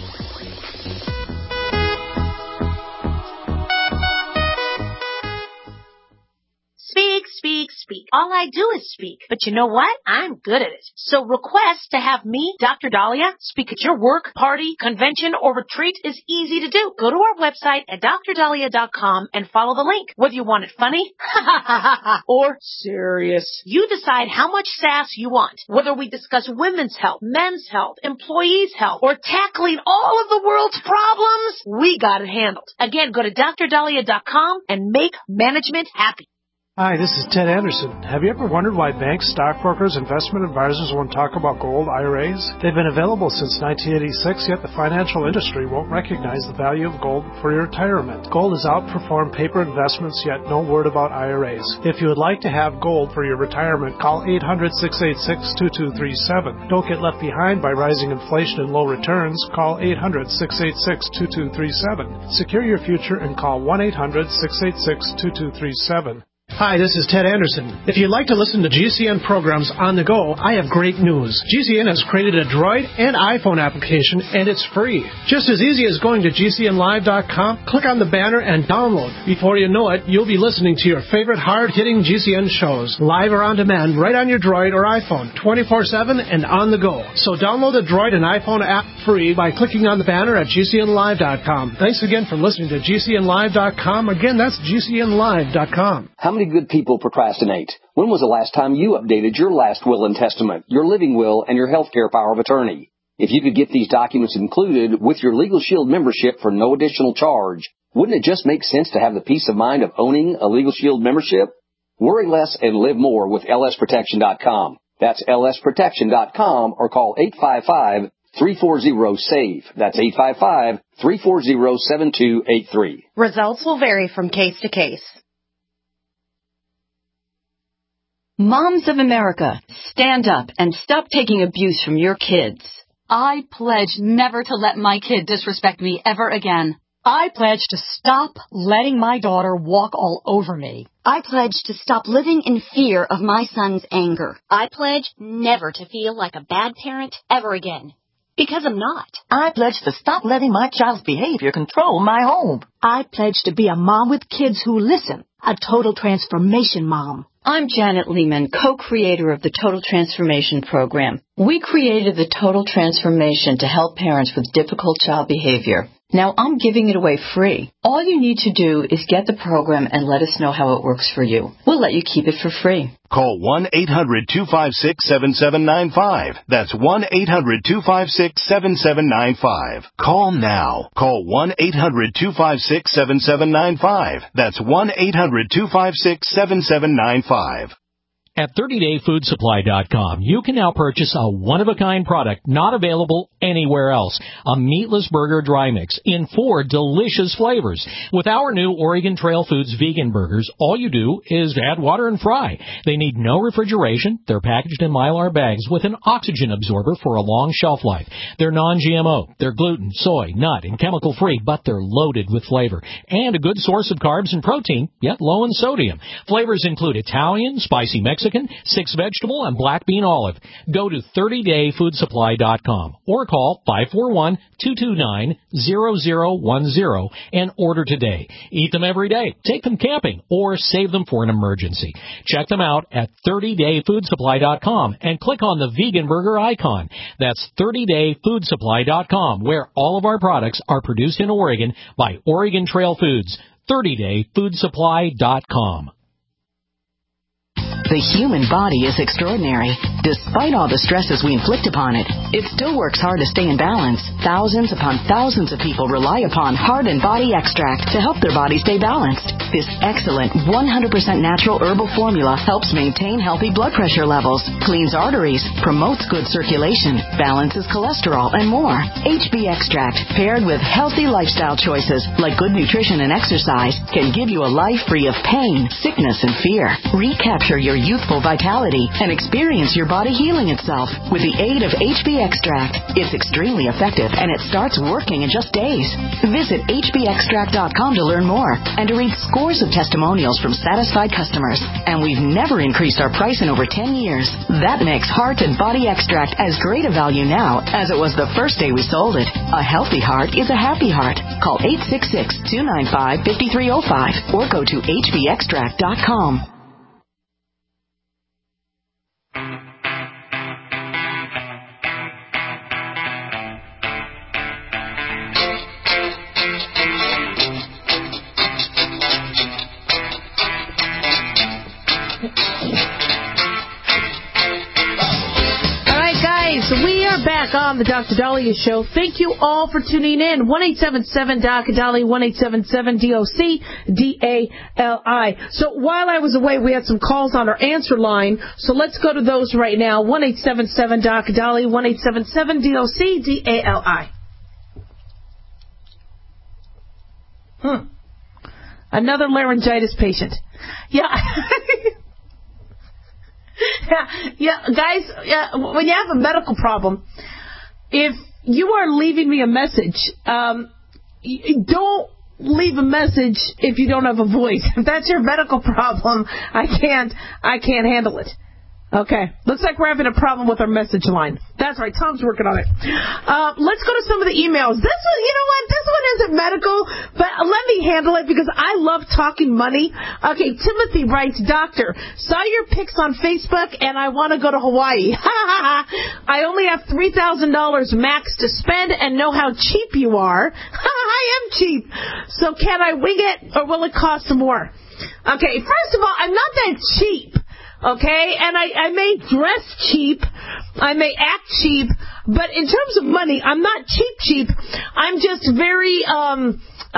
Speaker 5: Speak, speak, speak. All I do is speak. But you know what? I'm good at it. So request to have me, Doctor Dahlia, speak at your work, party, convention, or retreat is easy to do. Go to our website at D R dahlia dot com and follow the link. Whether you want it funny or serious, you decide how much sass you want. Whether we discuss women's health, men's health, employees' health, or tackling all of the world's problems, we got it handled. Again, go to D R dahlia dot com and make management happy.
Speaker 6: Hi, this is Ted Anderson. Have you ever wondered why banks, stockbrokers, investment advisors won't talk about gold I R As? They've been available since nineteen eighty-six, yet the financial industry won't recognize the value of gold for your retirement. Gold has outperformed paper investments, yet no word about I R As. If you would like to have gold for your retirement, call eight hundred, six eight six, two two three seven. Don't get left behind by rising inflation and low returns. Call eight hundred, six eight six, two two three seven. Secure your future and call one eight hundred, six eight six, two two three seven.
Speaker 14: Hi, this is Ted Anderson. If you'd like to listen to G C N programs on the go, I have great news. G C N has created a Droid and iPhone application, and it's free. Just as easy as going to G C N live dot com, click on the banner, and download. Before you know it, you'll be listening to your favorite hard-hitting G C N shows, live or on demand, right on your Droid or iPhone, twenty-four seven and on the go. So download the Droid and iPhone app free by clicking on the banner at G C N live dot com. Thanks again for listening to G C N live dot com. Again, that's G C N live dot com.
Speaker 15: How many good people procrastinate? When was the last time you updated your last will and testament, your living will, and your healthcare power of attorney? If you could get these documents included with your Legal Shield membership for no additional charge, wouldn't it just make sense to have the peace of mind of owning a Legal Shield membership? Worry less and live more with L S protection dot com. That's L S protection dot com or call eight five five, three four zero, SAVE. That's eight five five, three four zero, seven two eight three.
Speaker 11: Results will vary from case to case.
Speaker 16: Moms of America, stand up and stop taking abuse from your kids.
Speaker 17: I pledge never to let my kid disrespect me ever again. I pledge to stop letting my daughter walk all over me.
Speaker 18: I pledge to stop living in fear of my son's anger. I pledge never to feel like a bad parent ever again. Because I'm not.
Speaker 19: I pledge to stop letting my child's behavior control my home.
Speaker 20: I pledge to be a mom with kids who listen. A total transformation mom.
Speaker 16: I'm Janet Lehman, co-creator of the Total Transformation Program. We created the Total Transformation to help parents with difficult child behavior. Now I'm giving it away free. All you need to do is get the program and let us know how it works for you. We'll let you keep it for free.
Speaker 21: Call one eight hundred, two five six, seven seven nine five. That's one eight hundred, two five six, seven seven nine five. Call now. Call one eight hundred, two five six, seven seven nine five. That's one eight hundred, two five six, seven seven nine five.
Speaker 22: At thirty day food supply dot com, you can now purchase a one-of-a-kind product not available anywhere else. A meatless burger dry mix in four delicious flavors. With our new Oregon Trail Foods vegan burgers, all you do is add water and fry. They need no refrigeration. They're packaged in Mylar bags with an oxygen absorber for a long shelf life. They're non G M O. They're gluten, soy, nut, and chemical-free, but they're loaded with flavor. And a good source of carbs and protein, yet low in sodium. Flavors include Italian, spicy Mexican, Mexican, six vegetable, and black bean olive. Go to thirty day food supply dot com or call five four one, two two nine, zero zero one zero and order today. Eat them every day, take them camping, or save them for an emergency. Check them out at thirty day food supply dot com and click on the vegan burger icon. That's thirty day food supply dot com, where all of our products are produced in Oregon by Oregon Trail Foods. thirty day food supply dot com.
Speaker 23: The human body is extraordinary. Despite all the stresses we inflict upon it, it still works hard to stay in balance. Thousands upon thousands of people rely upon Heart and Body Extract to help their body stay balanced. This excellent one hundred percent natural herbal formula helps maintain healthy blood pressure levels, cleans arteries, promotes good circulation, balances cholesterol, and more. H B Extract, paired with healthy lifestyle choices like good nutrition and exercise, can give you a life free of pain, sickness, and fear. Recapture your youthful vitality and experience your body healing itself with the aid of H B Extract. It's extremely effective and it starts working in just days. Visit H B extract dot com to learn more and to read scores of testimonials from satisfied customers. And we've never increased our price in over ten years. That makes Heart and Body Extract as great a value now as it was the first day we sold it. A healthy heart is a happy heart. Call eight six six, two nine five, five three zero five or go to H B extract dot com.
Speaker 4: We are back. back on the Doctor Dahlia Show. Thank you all for tuning in. one eight seven seven D O C Dahlia, one eight seven seven D O C D A L I. So while I was away, we had some calls on our answer line. So let's go to those right now. one eight seven seven D O C Dahlia, one eight seven seven D O C D A L I. Hmm. Another laryngitis patient. Yeah. yeah, yeah, guys, yeah, when you have a medical problem, if you are leaving me a message, um, don't leave a message if you don't have a voice. If that's your medical problem, I can't, I can't handle it. Okay. Looks like we're having a problem with our message line. That's right. Tom's working on it. Uh, let's go to some of the emails. This one, you know what? This one isn't medical, but let me handle it because I love talking money. Okay. Timothy writes, Doctor, saw your pics on Facebook and I want to go to Hawaii. I only have three thousand dollars max to spend and know how cheap you are. I am cheap. So can I wing it or will it cost more? Okay. First of all, I'm not that cheap. Okay, and I, I may dress cheap, I may act cheap, but in terms of money, I'm not cheap cheap. I'm just very um, uh,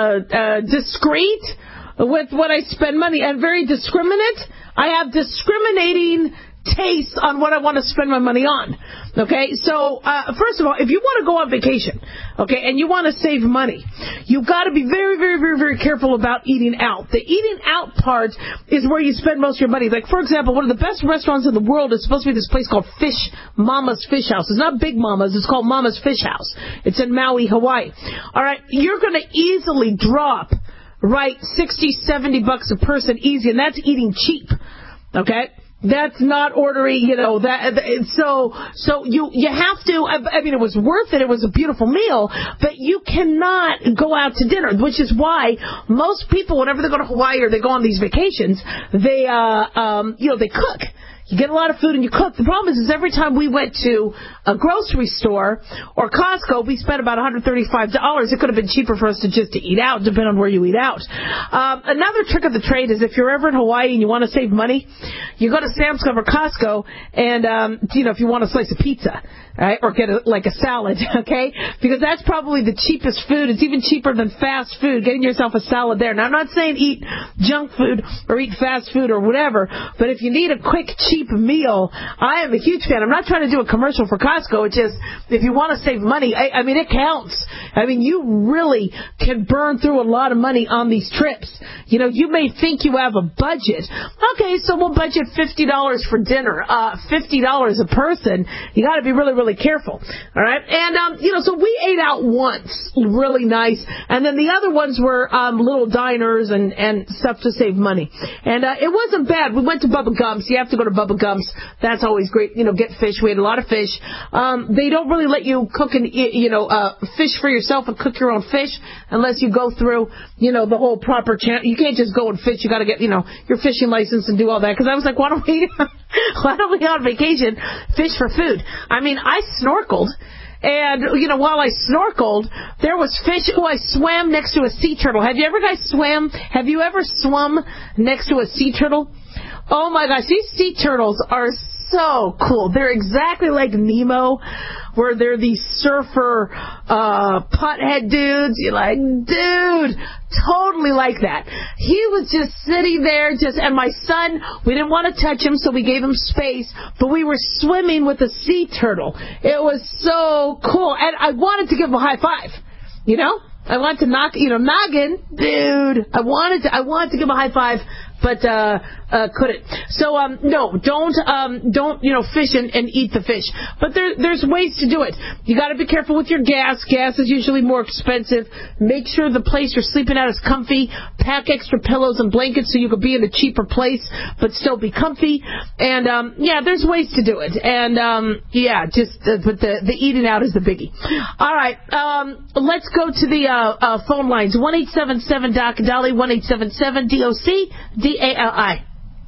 Speaker 4: uh, discreet with what I spend money and very discriminate. I have discriminating taste on what I want to spend my money on. Okay, so uh, first of all, if you want to go on vacation, okay, and you want to save money, you've got to be very, very, very, very careful about eating out. The eating out part is where you spend most of your money. Like, for example, one of the best restaurants in the world is supposed to be this place called Fish Mama's Fish House. It's not Big Mama's, it's called Mama's Fish House. It's in Maui, Hawaii. All right, you're going to easily drop, right, sixty, seventy bucks a person easy, and that's eating cheap. Okay? That's not ordering, you know, that, so, so you, you have to, I mean, it was worth it, it was a beautiful meal, but you cannot go out to dinner, which is why most people, whenever they go to Hawaii or they go on these vacations, they, uh, um, you know, they cook. You get a lot of food and you cook. The problem is, is every time we went to a grocery store or Costco, we spent about one hundred thirty-five dollars. It could have been cheaper for us to just to eat out, depending on where you eat out. Um, another trick of the trade is if you're ever in Hawaii and you want to save money, you go to Sam's Club or Costco and, um, you know, if you want a slice of pizza, right, or get a, like a salad, okay, because that's probably the cheapest food. It's even cheaper than fast food, getting yourself a salad there. Now, I'm not saying eat junk food or eat fast food or whatever, but if you need a quick, cheap meal, I am a huge fan. I'm not trying to do a commercial for Costco. It's just, if you want to save money, I, I mean, it counts. I mean, you really can burn through a lot of money on these trips. You know, you may think you have a budget. Okay, so we'll budget fifty dollars for dinner, uh, fifty dollars a person. You got to be really, really careful. All right? And, um, you know, so we ate out once, really nice. And then the other ones were um, little diners and, and stuff to save money. And uh, it wasn't bad. We went to Bubba Gump's. You have to go to Bubba Gump's. That's always great. You know, get fish. We had a lot of fish. Um, they don't really let you cook and, you know, uh, fish for yourself and cook your own fish unless you go through, you know, the whole proper channel. You can't just go and fish. You got to get, you know, your fishing license and do all that. Because I was like, why don't we, why don't we go on vacation fish for food? I mean, I snorkeled. And, you know, while I snorkeled, there was fish. Oh, I swam next to a sea turtle. Have you ever guys swam? Have you ever swum next to a sea turtle? Oh, my gosh. These sea turtles are so cool. They're exactly like Nemo, where they're these surfer uh pothead dudes. You're like, dude, totally like that. He was just sitting there, just, and my son, we didn't want to touch him, so we gave him space, but we were swimming with a sea turtle. It was so cool, and I wanted to give him a high five, you know? I wanted to knock, you know, noggin, dude. I wanted to, I wanted to give him a high five, but uh, uh, couldn't. So um, no, don't um, don't you know fish and, and eat the fish. But there there's ways to do it. You got to be careful with your gas. Gas is usually more expensive. Make sure the place you're sleeping at is comfy. Pack extra pillows and blankets so you could be in a cheaper place but still be comfy. And um, yeah, there's ways to do it. And um, yeah, just uh, but the the eating out is the biggie. All right, um, let's go to the uh, uh, phone lines. one eight seven seven D O C Dahlia, one eight seven seven D O C D A L I.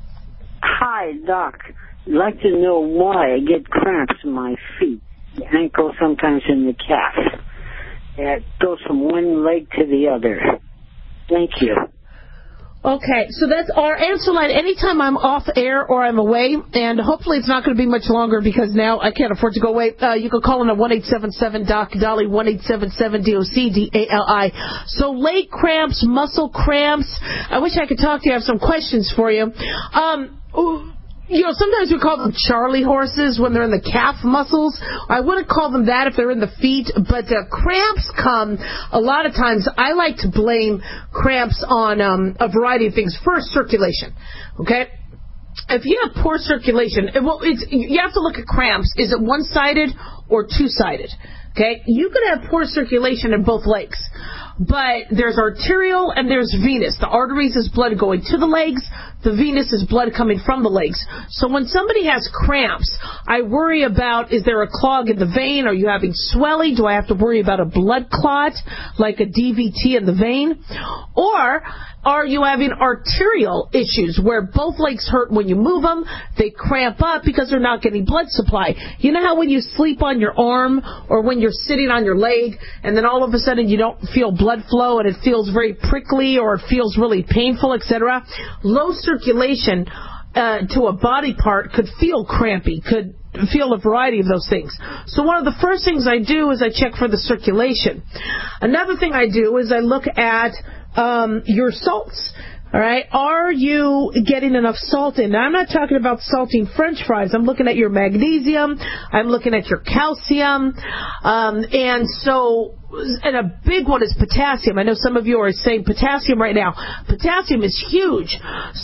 Speaker 1: Hi, Doc. I'd like to know why I get cramps in my feet, the ankle, sometimes in the calf. It goes from one leg to the other. Thank you.
Speaker 4: Okay, so that's our answer line anytime I'm off air or I'm away, and hopefully it's not going to be much longer because now I can't afford to go away. Uh, you can call in at one eight seven seven D O C D A L I, one eight seven seven D O C D A L I. So leg cramps, muscle cramps. I wish I could talk to you. I have some questions for you. Um, You know, sometimes we call them Charlie horses when they're in the calf muscles. I wouldn't call them that if they're in the feet, but uh, cramps come a lot of times. I like to blame cramps on um, a variety of things. First, circulation, okay? If you have poor circulation, it, well, it's, you have to look at cramps. Is it one-sided or two-sided? Okay? You could have poor circulation in both legs. But there's arterial and there's venous. The arteries is blood going to the legs. The venous is blood coming from the legs. So when somebody has cramps, I worry about, is there a clog in the vein? Are you having swelling? Do I have to worry about a blood clot, like a D V T in the vein? Or are you having arterial issues where both legs hurt when you move them? They cramp up because they're not getting blood supply. You know how when you sleep on your arm or when you're sitting on your leg and then all of a sudden you don't feel blood flow and it feels very prickly or it feels really painful, et cetera? Low circulation uh, to a body part could feel crampy, could feel a variety of those things. So one of the first things I do is I check for the circulation. Another thing I do is I look at um, your salts. All right, are you getting enough salt in? Now, I'm not talking about salting French fries. I'm looking at your magnesium. I'm looking at your calcium. Um, and so, and a big one is potassium. I know some of you are saying potassium right now. Potassium is huge.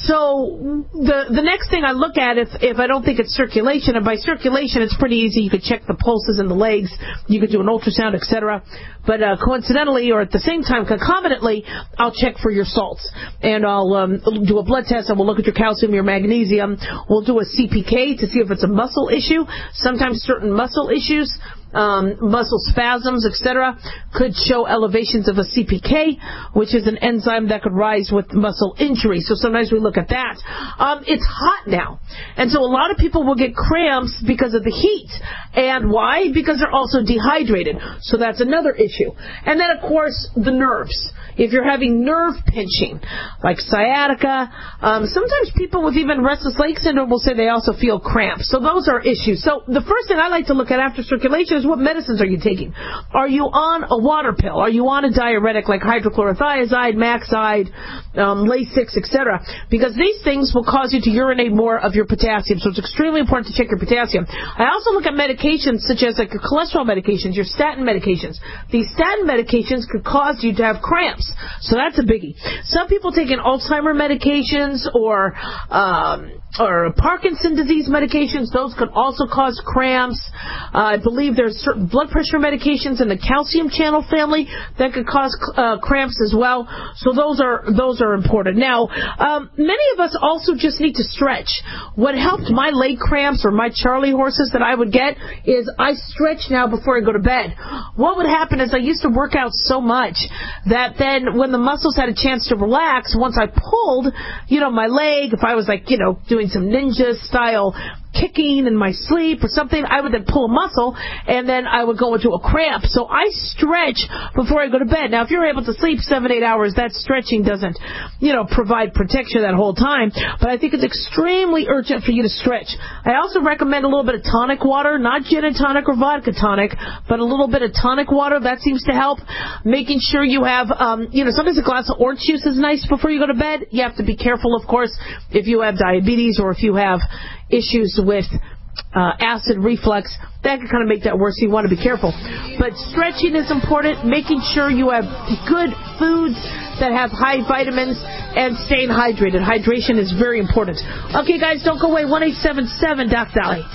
Speaker 4: So the the next thing I look at, if, if I don't think it's circulation, and by circulation it's pretty easy. You could check the pulses in the legs. You could do an ultrasound, et cetera. But uh, coincidentally, or at the same time, concomitantly, I'll check for your salts. And I'll um, do a blood test, and we'll look at your calcium, your magnesium. We'll do a C P K to see if it's a muscle issue. Sometimes certain muscle issues, um, muscle spasms, et cetera, could show elevations of a C P K, which is an enzyme that could rise with muscle injury. So sometimes we look at that. Um, it's hot now. And so a lot of people will get cramps because of the heat. And why? Because they're also dehydrated. So that's another issue. And then, of course, the nerves. If you're having nerve pinching, like sciatica, um, sometimes people with even restless leg syndrome will say they also feel cramps. So those are issues. So the first thing I like to look at after circulation is what medicines are you taking? Are you on a water pill? Are you on a diuretic like hydrochlorothiazide, Maxide, um, Lasix, et cetera? Because these things will cause you to urinate more of your potassium. So it's extremely important to check your potassium. I also look at medications such as like your cholesterol medications, your statin medications. These statin medications could cause you to have cramps. So that's a biggie. Some people taking Alzheimer medications or um, or Parkinson disease medications, those could also cause cramps. Uh, I believe there's certain blood pressure medications in the calcium channel family that could cause uh, cramps as well. So those are those are important. Now, um, many of us also just need to stretch. What helped my leg cramps or my Charlie horses that I would get is I stretch now before I go to bed. What would happen is I used to work out so much that then when the muscles had a chance to relax, once I pulled, you know, my leg, if I was like, you know, doing some ninja style kicking in my sleep or something, I would then pull a muscle and then I would go into a cramp. So I stretch before I go to bed. Now, if you're able to sleep seven, eight hours, that stretching doesn't, you know, provide protection that whole time. But I think it's extremely urgent for you to stretch. I also recommend a little bit of tonic water, not gin and tonic or vodka tonic, but a little bit of tonic water. That seems to help. Making sure you have, um, you know, sometimes a glass of orange juice is nice before you go to bed. You have to be careful, of course, if you have diabetes or if you have issues with uh, acid reflux. That can kind of make that worse, so you want to be careful. But stretching is important, making sure you have good foods that have high vitamins, and staying hydrated. Hydration is very important. Okay, guys, don't go away. one eight seven seven D O C D A L I.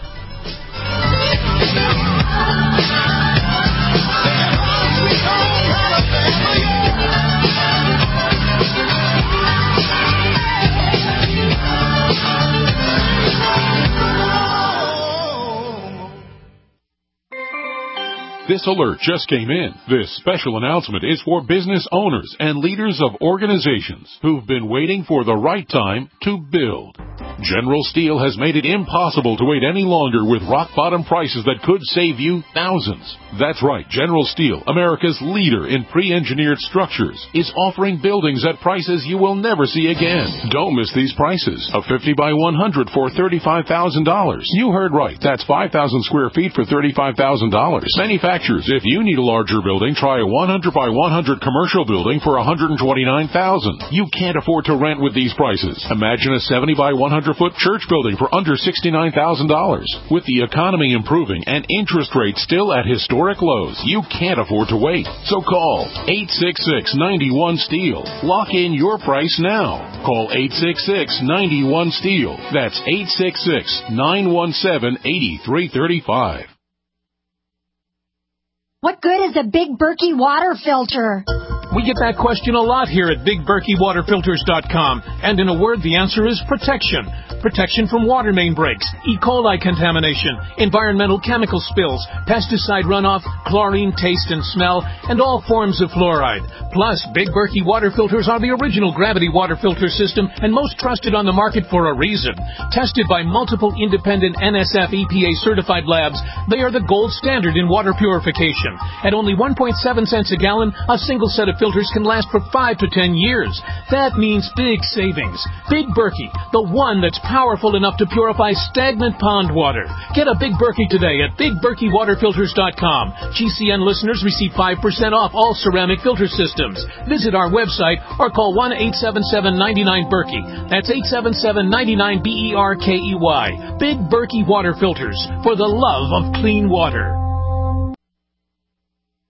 Speaker 3: This alert just came in. This special announcement is for business owners and leaders of organizations who've been waiting for the right time to build. General Steel has made it impossible to wait any longer with rock-bottom prices that could save you thousands. That's right, General Steel, America's leader in pre-engineered structures, is offering buildings at prices you will never see again. Don't miss these prices. A fifty by one hundred for thirty-five thousand dollars. You heard right. That's five thousand square feet for thirty-five thousand dollars. Manufacturers, if you need a larger building, try a one hundred by one hundred commercial building for one hundred twenty-nine thousand dollars. You can't afford to rent with these prices. Imagine a seventy by one hundred foot church building for under sixty-nine thousand dollars. With the economy improving and interest rates still at historic lows, you can't afford to wait. So call eight six six, nine one, STEEL. Lock in your price now. Call eight six six, nine one, STEEL. That's eight six six, nine one seven, eight three three five.
Speaker 20: What good is a Big Berkey water filter?
Speaker 2: We get that question a lot here at Big Berkey Water Filters dot com, and in a word, the answer is protection. Protection from water main breaks, E. coli contamination, environmental chemical spills, pesticide runoff, chlorine taste and smell, and all forms of fluoride. Plus, Big Berkey water filters are the original gravity water filter system and most trusted on the market for a reason. Tested by multiple independent N S F E P A certified labs, they are the gold standard in water purification. At only one point seven cents a gallon, a single set of filters can last for five to ten years. That means big savings. Big Berkey, the one that's powerful enough to purify stagnant pond water. Get a Big Berkey today at Big Berkey Water Filters dot com. G C N listeners receive five percent off all ceramic filter systems. Visit our website or call one eight seven seven, nine nine, Berkey. That's eight seven seven, nine nine, B E R K E Y. Big Berkey Water Filters, for the love of clean water.